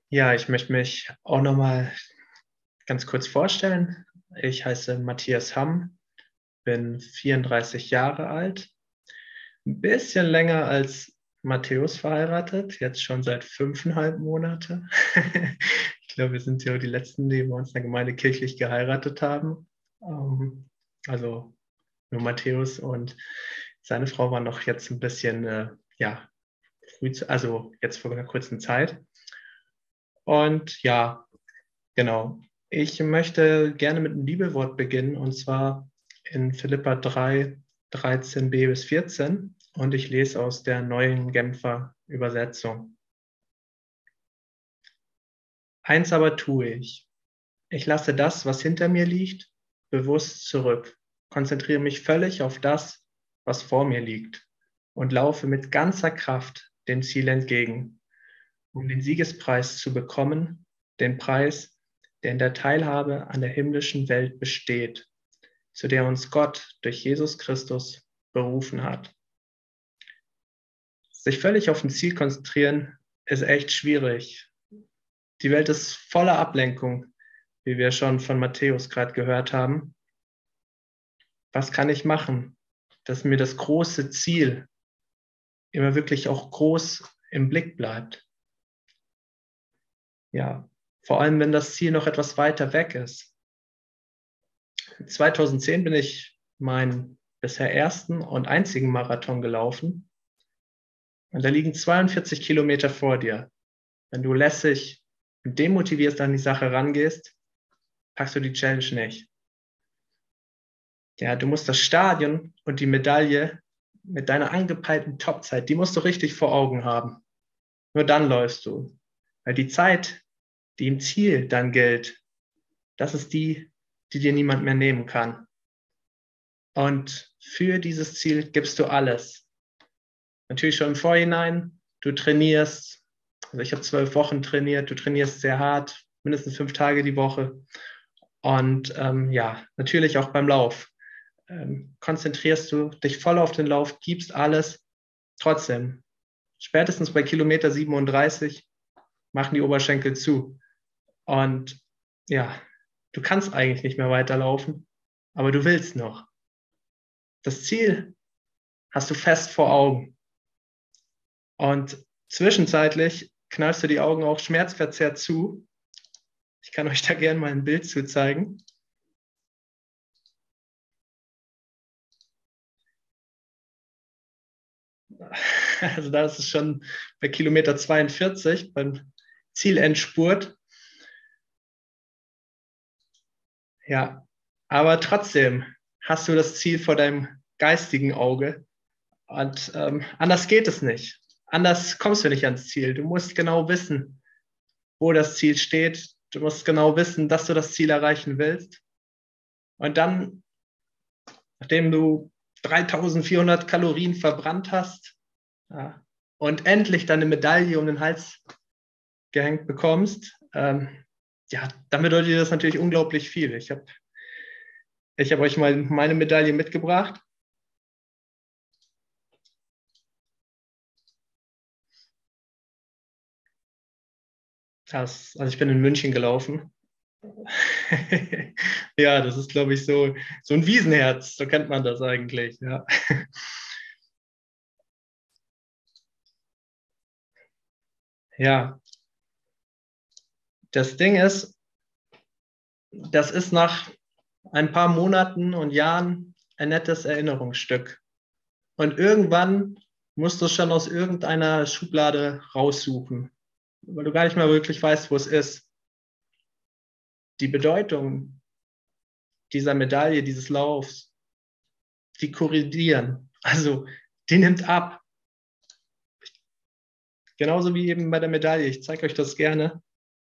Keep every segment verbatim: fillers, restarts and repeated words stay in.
Ja, ich möchte mich auch nochmal ganz kurz vorstellen. Ich heiße Matthias Hamm, bin vierunddreißig Jahre alt, ein bisschen länger als Matthäus verheiratet, jetzt schon seit fünfeinhalb Monate. Ich glaube, wir sind ja die Letzten, die bei uns in der Gemeinde kirchlich geheiratet haben. Ähm, Also nur Matthäus und seine Frau waren noch jetzt ein bisschen, äh, ja, früh, zu, also jetzt vor einer kurzen Zeit. Und ja, genau. Ich möchte gerne mit einem Bibelwort beginnen, und zwar in Philipper drei, dreizehn b bis vierzehn. Und ich lese aus der neuen Genfer Übersetzung. Eins aber tue ich. Ich lasse das, was hinter mir liegt, bewusst zurück, konzentriere mich völlig auf das, was vor mir liegt und laufe mit ganzer Kraft dem Ziel entgegen, um den Siegespreis zu bekommen, den Preis, der in der Teilhabe an der himmlischen Welt besteht, zu der uns Gott durch Jesus Christus berufen hat. Sich völlig auf ein Ziel konzentrieren ist echt schwierig. Die Welt ist voller Ablenkung, wie wir schon von Matthäus gerade gehört haben. Was kann ich machen, dass mir das große Ziel immer wirklich auch groß im Blick bleibt? Ja, vor allem, wenn das Ziel noch etwas weiter weg ist. zweitausendzehn bin ich meinen bisher ersten und einzigen Marathon gelaufen. Und da liegen zweiundvierzig Kilometer vor dir. Wenn du lässig und demotivierst an die Sache rangehst, packst du die Challenge nicht. Ja, du musst das Stadion und die Medaille mit deiner angepeilten Topzeit, die musst du richtig vor Augen haben. Nur dann läufst du. Weil die Zeit, die im Ziel dann gilt, das ist die, die dir niemand mehr nehmen kann. Und für dieses Ziel gibst du alles. Natürlich schon im Vorhinein, du trainierst, also ich habe zwölf Wochen trainiert, du trainierst sehr hart, mindestens fünf Tage die Woche. Und ähm, ja, natürlich auch beim Lauf. Ähm, konzentrierst du dich voll auf den Lauf, gibst alles. Trotzdem, spätestens bei Kilometer siebenunddreißig machen die Oberschenkel zu. Und ja, du kannst eigentlich nicht mehr weiterlaufen, aber du willst noch. Das Ziel hast du fest vor Augen. Und zwischenzeitlich knallst du die Augen auch schmerzverzerrt zu. Ich kann euch da gerne mal ein Bild zu zeigen. Also da ist es schon bei Kilometer zweiundvierzig, beim Zielendspurt. Ja, aber trotzdem hast du das Ziel vor deinem geistigen Auge. Und ähm, anders geht es nicht. Anders kommst du nicht ans Ziel. Du musst genau wissen, wo das Ziel steht. Du musst genau wissen, dass du das Ziel erreichen willst. Und dann, nachdem du dreitausendvierhundert Kalorien verbrannt hast, ja, und endlich deine Medaille um den Hals gehängt bekommst, ähm, ja, dann bedeutet das natürlich unglaublich viel. Ich habe ich hab euch mal meine Medaille mitgebracht. Das, also ich bin in München gelaufen. Ja, das ist, glaube ich, so, so ein Wiesenherz, so kennt man das eigentlich. Ja. Ja, das Ding ist, das ist nach ein paar Monaten und Jahren ein nettes Erinnerungsstück. Und irgendwann musst du es schon aus irgendeiner Schublade raussuchen, weil du gar nicht mehr wirklich weißt, wo es ist. Die Bedeutung dieser Medaille, dieses Laufs, die korrigieren. Also die nimmt ab. Genauso wie eben bei der Medaille. Ich zeige euch das gerne.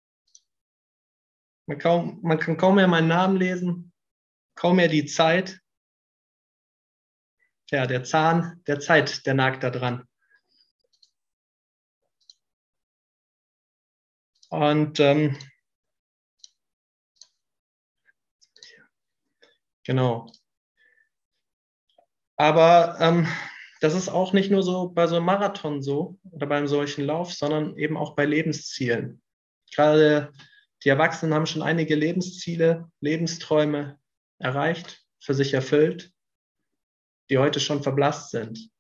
Man, kaum, man kann kaum mehr meinen Namen lesen, kaum mehr die Zeit. Ja, der Zahn der Zeit, der nagt da dran. Und ähm, genau. Aber ähm, das ist auch nicht nur so bei so einem Marathon so oder beim solchen Lauf, sondern eben auch bei Lebenszielen. Gerade die Erwachsenen haben schon einige Lebensziele, Lebensträume erreicht, für sich erfüllt, die heute schon verblasst sind.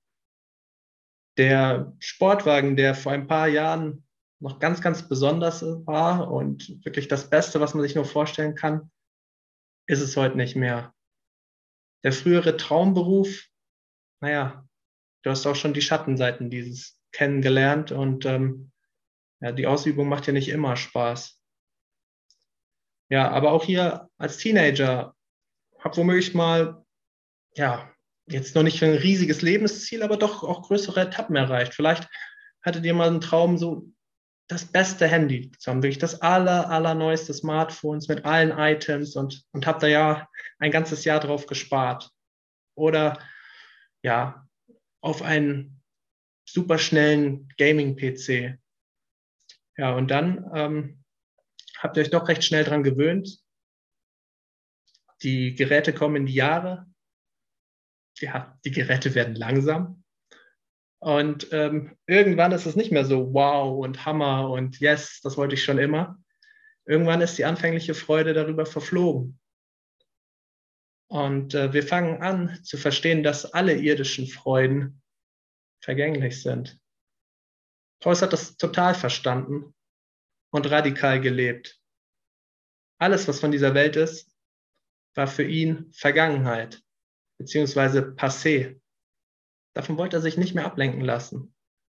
Der Sportwagen, der vor ein paar Jahren noch ganz, ganz besonders war und wirklich das Beste, was man sich nur vorstellen kann, ist es heute nicht mehr. Der frühere Traumberuf, naja, du hast auch schon die Schattenseiten dieses kennengelernt und ähm, ja, die Ausübung macht ja nicht immer Spaß. Ja, aber auch hier als Teenager habe womöglich mal, ja, jetzt noch nicht ein riesiges Lebensziel, aber doch auch größere Etappen erreicht. Vielleicht hattet ihr mal einen Traum, so das beste Handy zu haben, wirklich das aller, allerneueste Smartphones mit allen Items und, und habt da ja ein ganzes Jahr drauf gespart. Oder ja, auf einen superschnellen Gaming-P C. Ja, und dann ähm, habt ihr euch doch recht schnell dran gewöhnt. Die Geräte kommen in die Jahre. Ja, die Geräte werden langsam. Und ähm, irgendwann ist es nicht mehr so wow und Hammer und yes, das wollte ich schon immer. Irgendwann ist die anfängliche Freude darüber verflogen. Und äh, wir fangen an zu verstehen, dass alle irdischen Freuden vergänglich sind. Paulus hat das total verstanden und radikal gelebt. Alles, was von dieser Welt ist, war für ihn Vergangenheit, beziehungsweise passé. Davon wollte er sich nicht mehr ablenken lassen.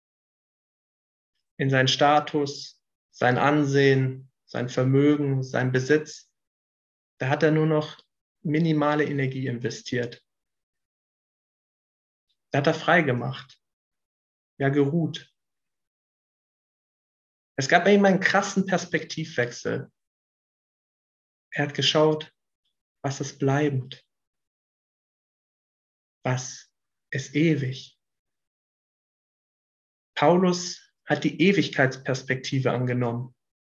In seinen Status, sein Ansehen, sein Vermögen, sein Besitz, da hat er nur noch minimale Energie investiert. Da hat er frei gemacht, ja geruht. Es gab bei ihm einen krassen Perspektivwechsel. Er hat geschaut, was ist bleibend, was ist ewig. Paulus hat die Ewigkeitsperspektive angenommen.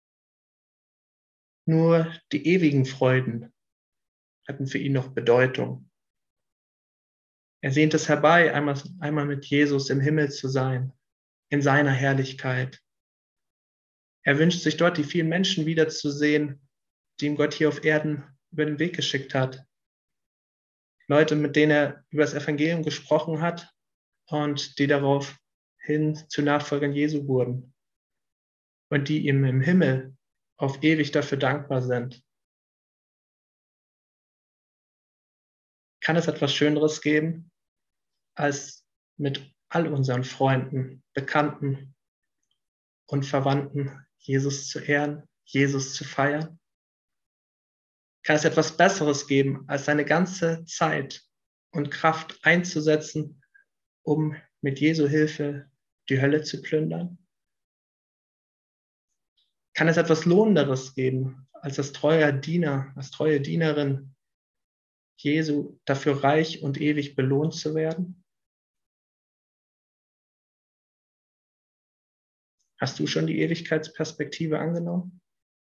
Nur die ewigen Freuden hatten für ihn noch Bedeutung. Er sehnt es herbei, einmal, einmal mit Jesus im Himmel zu sein, in seiner Herrlichkeit. Er wünscht sich dort, die vielen Menschen wiederzusehen, die ihm Gott hier auf Erden über den Weg geschickt hat. Leute, mit denen er über das Evangelium gesprochen hat und die daraufhin zu Nachfolgern Jesu wurden und die ihm im Himmel auf ewig dafür dankbar sind. Kann es etwas Schöneres geben, als mit all unseren Freunden, Bekannten und Verwandten Jesus zu ehren, Jesus zu feiern? Kann es etwas Besseres geben, als seine ganze Zeit und Kraft einzusetzen, um mit Jesu Hilfe die Hölle zu plündern? Kann es etwas Lohnenderes geben, als als treuer Diener, als treue Dienerin Jesu dafür reich und ewig belohnt zu werden? Hast du schon die Ewigkeitsperspektive angenommen?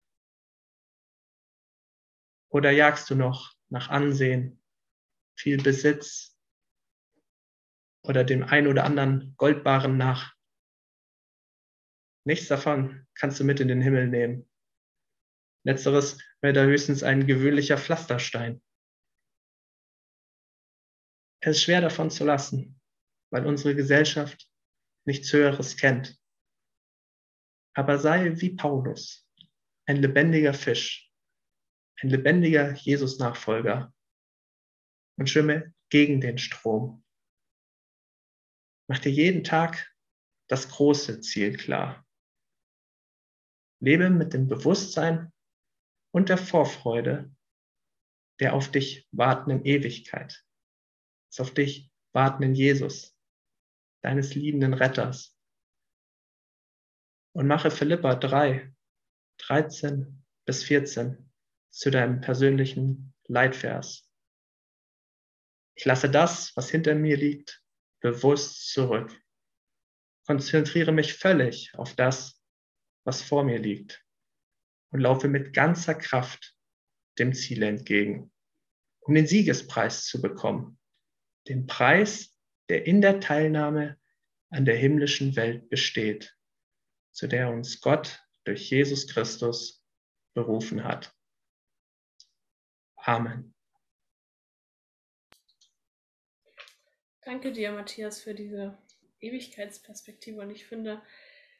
Oder jagst du noch nach Ansehen, viel Besitz oder dem ein oder anderen Goldbarren nach? Nichts davon kannst du mit in den Himmel nehmen. Letzteres wäre da höchstens ein gewöhnlicher Pflasterstein. Es ist schwer davon zu lassen, weil unsere Gesellschaft nichts Höheres kennt. Aber sei wie Paulus, ein lebendiger Fisch, ein lebendiger Jesus-Nachfolger und schwimme gegen den Strom. Mach dir jeden Tag das große Ziel klar. Lebe mit dem Bewusstsein und der Vorfreude der auf dich wartenden Ewigkeit, des auf dich wartenden Jesus, deines liebenden Retters. Und mache Philipper drei, dreizehn bis vierzehn zu deinem persönlichen Leitvers. Ich lasse das, was hinter mir liegt, bewusst zurück. Konzentriere mich völlig auf das, was vor mir liegt und laufe mit ganzer Kraft dem Ziel entgegen, um den Siegespreis zu bekommen. Den Preis, der in der Teilnahme an der himmlischen Welt besteht, zu der uns Gott durch Jesus Christus berufen hat. Amen. Danke dir, Matthias, für diese Ewigkeitsperspektive. Und ich finde,